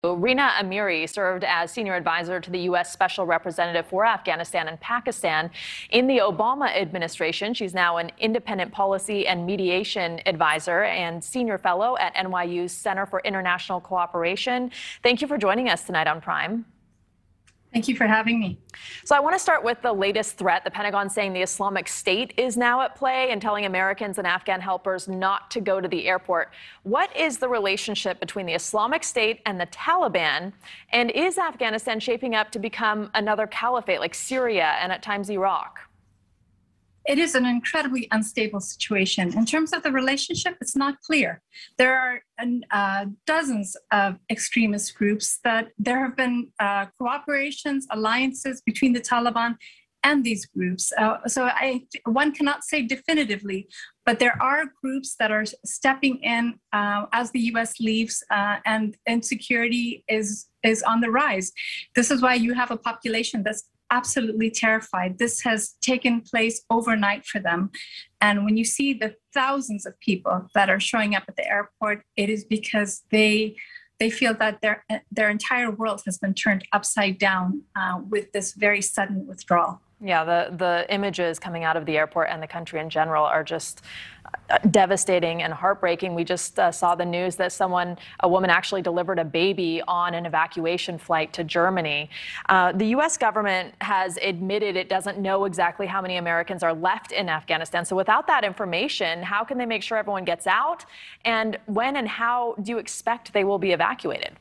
Rina Amiri served as senior advisor to the U.S. Special Representative for Afghanistan and Pakistan in the Obama administration. She's now an independent policy and mediation advisor and senior fellow at NYU's Center for International Cooperation. Thank you for joining us tonight on Prime. Thank you for having me. So I want to start with the latest threat. The Pentagon saying the Islamic State is now at play and telling Americans and Afghan helpers not to go to the airport. What is the relationship between the Islamic State and the Taliban? And is Afghanistan shaping up to become another caliphate like Syria and at times Iraq? It is an incredibly unstable situation. In terms of the relationship, it's not clear. There are dozens of extremist groups that there have been cooperations, alliances between the Taliban and these groups. One cannot say definitively, but there are groups that are stepping in as the U.S. leaves and insecurity is on the rise. This is why you have a population that's absolutely terrified. This has taken place overnight for them. And when you see the thousands of people that are showing up at the airport, it is because they feel that their entire world has been turned upside down with this very sudden withdrawal. Yeah, the images coming out of the airport and the country in general are just devastating and heartbreaking. We just saw the news that a woman actually delivered a baby on an evacuation flight to Germany. The U.S. government has admitted it doesn't know exactly how many Americans are left in Afghanistan. So without that information, how can they make sure everyone gets out? And when and how do you expect they will be evacuated?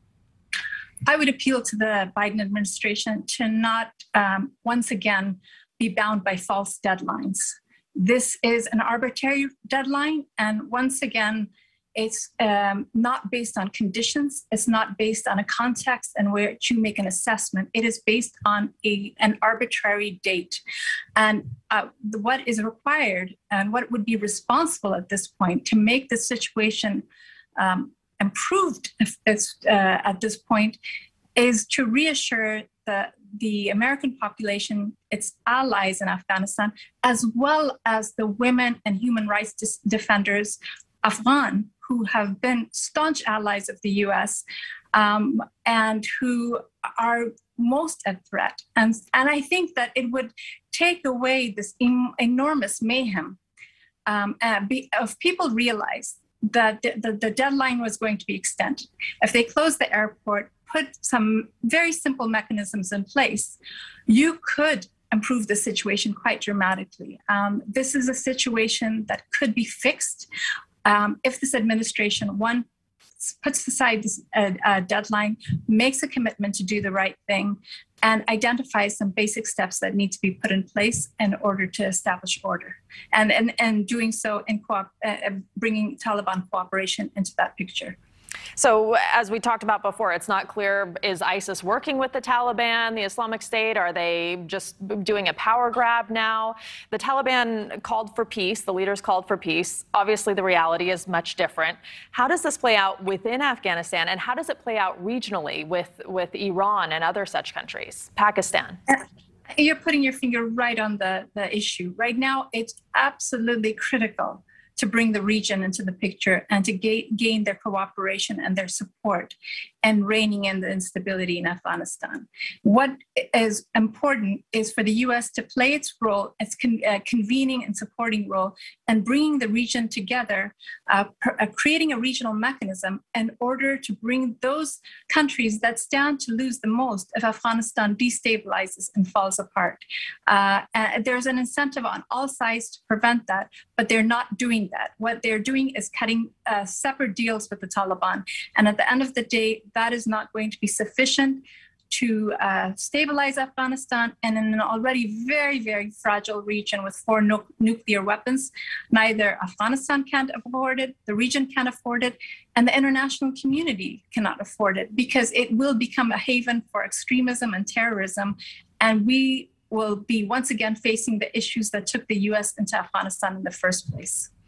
I would appeal to the Biden administration to not once again be bound by false deadlines. This is an arbitrary deadline, and once again, it's not based on conditions. It's not based on a context in which you make an assessment. It is based on an arbitrary date. And what is required and what would be responsible at this point to make the situation improved at this point is to reassure the American population, its allies in Afghanistan, as well as the women and human rights defenders, Afghan, who have been staunch allies of the U.S. And who are most at threat. And I think that it would take away this enormous mayhem if people realize that the deadline was going to be extended. If they close the airport, put some very simple mechanisms in place, you could improve the situation quite dramatically. This is a situation that could be fixed if this administration, one, puts aside this deadline, makes a commitment to do the right thing, and identifies some basic steps that need to be put in place in order to establish order. And doing so in bringing Taliban cooperation into that picture. So as we talked about before, it's not clear, is ISIS working with the Taliban, the Islamic State? Are they just doing a power grab now? The Taliban called for peace. The leaders called for peace. Obviously, the reality is much different. How does this play out within Afghanistan, and how does it play out regionally with Iran and other such countries, Pakistan? You're putting your finger right on the issue. Right now, it's absolutely critical to bring the region into the picture and to gain their cooperation and their support and reining in the instability in Afghanistan. What is important is for the U.S. to play its role, its convening and supporting role, and bringing the region together, creating a regional mechanism in order to bring those countries that stand to lose the most if Afghanistan destabilizes and falls apart. There's an incentive on all sides to prevent that, but they're not doing that. What they're doing is cutting separate deals with the Taliban. And at the end of the day, that is not going to be sufficient to stabilize Afghanistan, and in an already very, very fragile region with 4 nuclear weapons. Neither Afghanistan can't afford it, the region can't afford it, and the international community cannot afford it, because it will become a haven for extremism and terrorism. And we will be once again facing the issues that took the U.S. into Afghanistan in the first place.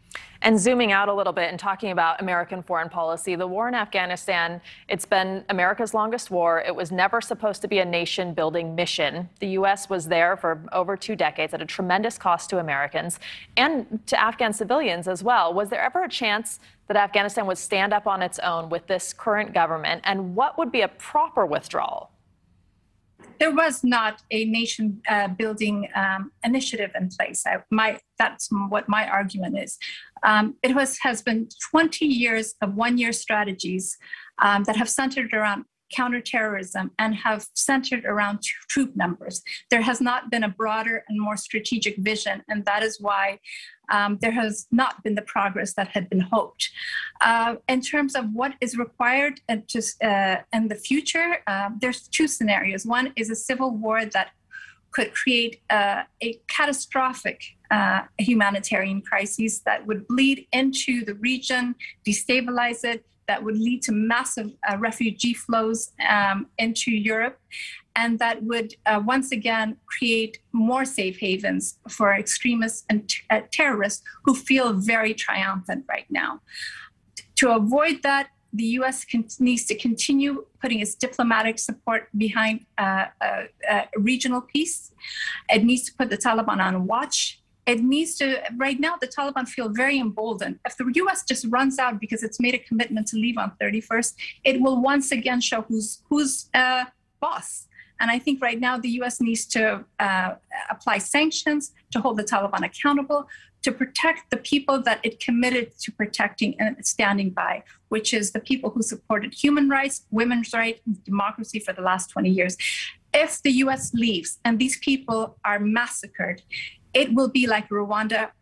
And zooming out a little bit and talking about American foreign policy, the war in Afghanistan, it's been America's longest war. It was never supposed to be a nation-building mission. The U.S. was there for over 2 decades at a tremendous cost to Americans and to Afghan civilians as well. Was there ever a chance that Afghanistan would stand up on its own with this current government? And what would be a proper withdrawal? There was not a nation building initiative in place. That's what my argument is. Has been 20 years of one-year strategies that have centered around counterterrorism and have centered around troop numbers. There has not been a broader and more strategic vision, and that is why there has not been the progress that had been hoped. In terms of what is required in the future, there's 2 scenarios. One is a civil war that could create a catastrophic humanitarian crisis that would bleed into the region, destabilize it, that would lead to massive refugee flows into Europe, and that would once again create more safe havens for extremists and terrorists who feel very triumphant right now. To avoid that, the U.S. needs to continue putting its diplomatic support behind regional peace. It needs to put the Taliban on watch. It needs to, right now, the Taliban feel very emboldened. If the U.S. just runs out because it's made a commitment to leave on 31st, it will once again show who's boss. And I think right now the U.S. needs to apply sanctions to hold the Taliban accountable, to protect the people that it committed to protecting and standing by, which is the people who supported human rights, women's rights, democracy for the last 20 years. If the U.S. leaves and these people are massacred, it will be like Rwanda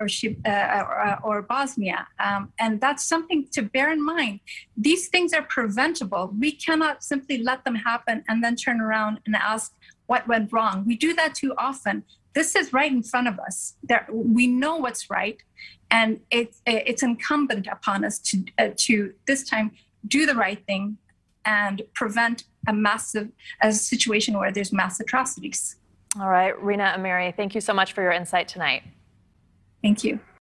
or Bosnia. And that's something to bear in mind. These things are preventable. We cannot simply let them happen and then turn around and ask what went wrong. We do that too often. This is right in front of us. We know what's right, and it's incumbent upon us to this time do the right thing and prevent a situation where there's mass atrocities. All right, Rina Amiri, thank you so much for your insight tonight. Thank you.